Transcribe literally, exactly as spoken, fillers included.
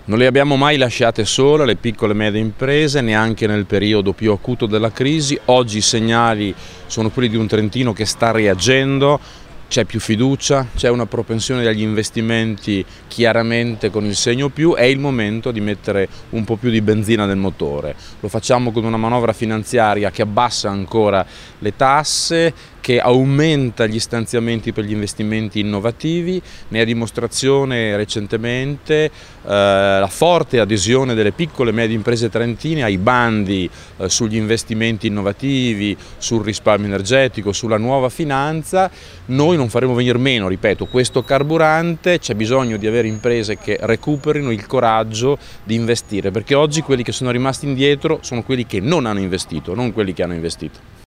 Non le abbiamo mai lasciate sole le piccole e medie imprese, neanche nel periodo più acuto della crisi. Oggi i segnali sono quelli di un Trentino che sta reagendo, c'è più fiducia, c'è una propensione agli investimenti chiaramente con il segno più, è il momento di mettere un po' più di benzina nel motore. Lo facciamo con una manovra finanziaria che abbassa ancora le tasse, che aumenta gli stanziamenti per gli investimenti innovativi, ne è dimostrazione recentemente eh, la forte adesione delle piccole e medie imprese trentine ai bandi eh, sugli investimenti innovativi, sul risparmio energetico, sulla nuova finanza. Noi non faremo venire meno, ripeto, questo carburante, c'è bisogno di avere imprese che recuperino il coraggio di investire, perché oggi quelli che sono rimasti indietro sono quelli che non hanno investito, non quelli che hanno investito.